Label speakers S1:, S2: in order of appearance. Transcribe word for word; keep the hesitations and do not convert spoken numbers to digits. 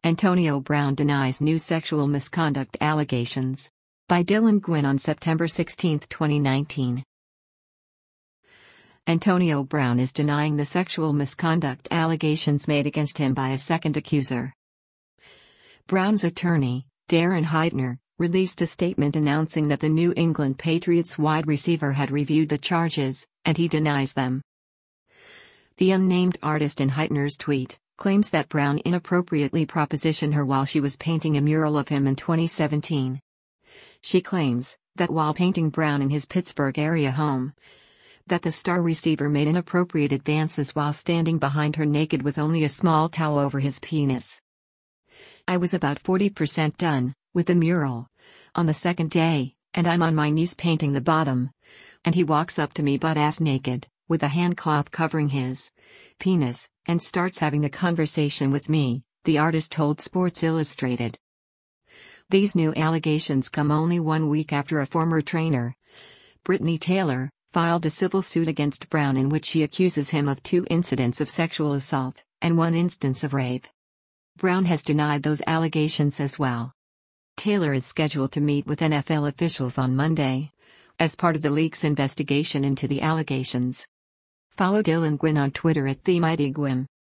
S1: Antonio Brown denies new sexual misconduct allegations. By Dylan Gwynn on September sixteenth, twenty nineteen. Antonio Brown is denying the sexual misconduct allegations made against him by a second accuser. Brown's attorney, Darren Heitner, released a statement announcing that the New England Patriots wide receiver had reviewed the charges, and he denies them. The unnamed artist in Heitner's tweet claims that Brown inappropriately propositioned her while she was painting a mural of him in twenty seventeen. She claims that while painting Brown in his Pittsburgh area home, that the star receiver made inappropriate advances while standing behind her naked with only a small towel over his penis. "I was about forty percent done with the mural on the second day, and I'm on my knees painting the bottom. And he walks up to me butt-ass naked, with a handcloth covering his penis, and starts having the conversation with me," the artist told Sports Illustrated. These new allegations come only one week after a former trainer, Brittany Taylor, filed a civil suit against Brown in which she accuses him of two incidents of sexual assault and one instance of rape. Brown has denied those allegations as well. Taylor is scheduled to meet with N F L officials on Monday as part of the league's investigation into the allegations. Follow Dylan Gwynn on Twitter at TheMightyGwynn.